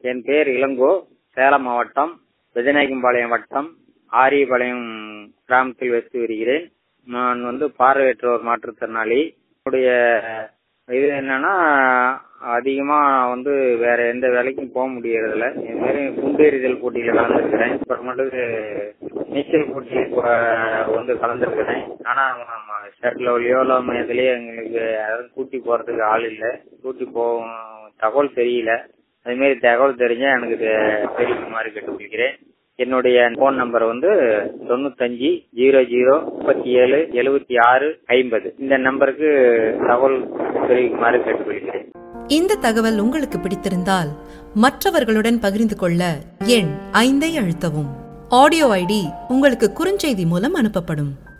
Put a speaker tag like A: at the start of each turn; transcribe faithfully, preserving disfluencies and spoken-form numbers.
A: என் பேர் இளங்கோ. சேலம் மாவட்டம் விஜயநாயகம்பாளையம் வட்டம் ஆரியபாளையம் கிராமத்தில் வசித்து வருகிறேன். நான் வந்து பார்வையற்றோர் மாற்றுத்திறனாளி. என்னுடைய இது என்னன்னா, அதிகமா வந்து வேற எந்த வேலைக்கும் போக முடியறதில்ல. இது மாதிரி குண்டெறிதல் போட்டியில கலந்துருக்கிறேன். அப்புறமேட்டு நீச்சல் போட்டியில் வந்து கலந்துருக்கிறேன். ஆனா ஷட்டிலோலையோ இல்லை இதுலயே எங்களுக்கு யாரும் கூட்டி போறதுக்கு ஆள் இல்லை. கூட்டி போகும் தகவல் தெரியல. அது மாதிரி தகவல் தெரிஞ்சா எனக்கு தெரிவிக்குமாறு கேட்டுக்கொள்கிறேன். என்னுடைய போன் நம்பர் வந்து தொண்ணூத்தஞ்சு ஜீரோ ஜீரோ முப்பத்தி ஏழு எழுபத்தி ஆறு ஐம்பது. இந்த நம்பருக்கு தகவல் தெரிவிக்குமாறு கேட்டுக்கொள்கிறேன்.
B: இந்த தகவல் உங்களுக்கு பிடித்திருந்தால் மற்றவர்களுடன் பகிர்ந்து கொள்ள எண் ஐந்தை அழுத்தவும். ஆடியோ ஐடி உங்களுக்கு குறுஞ்செய்தி மூலம் அனுப்பப்படும்.